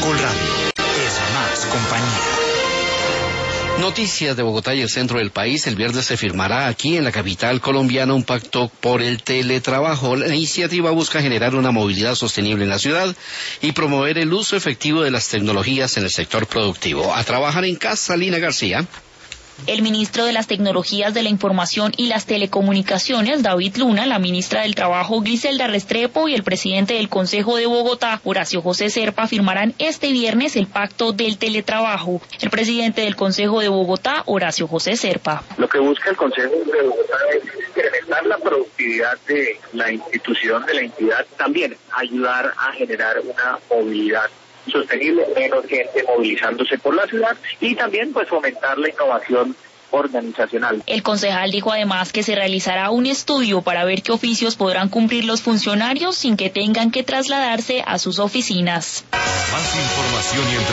Caracol Radio es más compañía. Noticias de Bogotá y el centro del país. El viernes se firmará aquí en la capital colombiana un pacto por el teletrabajo. La iniciativa busca generar una movilidad sostenible en la ciudad y promover el uso efectivo de las tecnologías en el sector productivo. A trabajar en casa, Lina García. El ministro de las Tecnologías de la Información y las Telecomunicaciones, David Luna, la ministra del Trabajo, Griselda Restrepo, y el presidente del Consejo de Bogotá, Horacio José Zerpa, firmarán este viernes el pacto del teletrabajo. El presidente del Consejo de Bogotá, Horacio José Zerpa. Lo que busca el Consejo de Bogotá es incrementar la productividad de la institución, de la entidad, también ayudar a generar una movilidad sostenible, menos gente movilizándose por la ciudad y también pues fomentar la innovación organizacional. El concejal dijo además que se realizará un estudio para ver qué oficios podrán cumplir los funcionarios sin que tengan que trasladarse a sus oficinas. Más información y